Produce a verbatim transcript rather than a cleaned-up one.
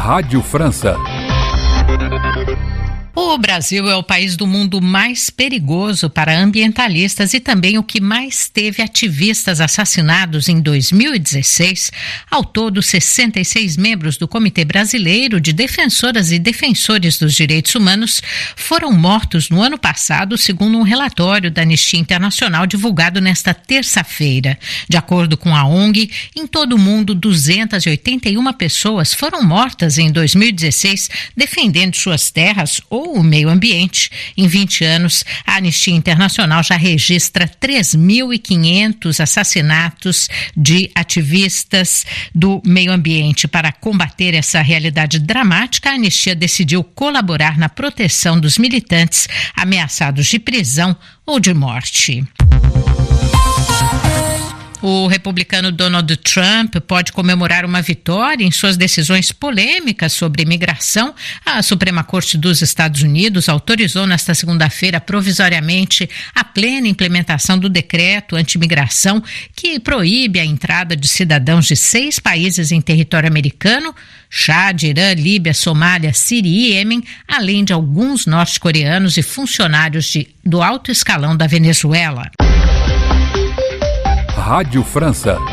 Rádio França. O Brasil é o país do mundo mais perigoso para ambientalistas e também o que mais teve ativistas assassinados em dois mil e dezesseis. Ao todo, sessenta e seis membros do Comitê Brasileiro de Defensoras e Defensores dos Direitos Humanos foram mortos no ano passado, segundo um relatório da Anistia Internacional divulgado nesta terça-feira. De acordo com a O N G, em todo o mundo, duzentas e oitenta e uma pessoas foram mortas em dois mil e dezesseis defendendo suas terras ou o meio ambiente. Em vinte anos, a Anistia Internacional já registra três mil e quinhentos assassinatos de ativistas do meio ambiente. Para combater essa realidade dramática, a Anistia decidiu colaborar na proteção dos militantes ameaçados de prisão ou de morte. O republicano Donald Trump pode comemorar uma vitória em suas decisões polêmicas sobre imigração. A Suprema Corte dos Estados Unidos autorizou nesta segunda-feira provisoriamente a plena implementação do decreto anti-imigração que proíbe a entrada de cidadãos de seis países em território americano: Chad, Irã, Líbia, Somália, Síria e Iêmen, além de alguns norte-coreanos e funcionários de, do alto escalão da Venezuela. Rádio França.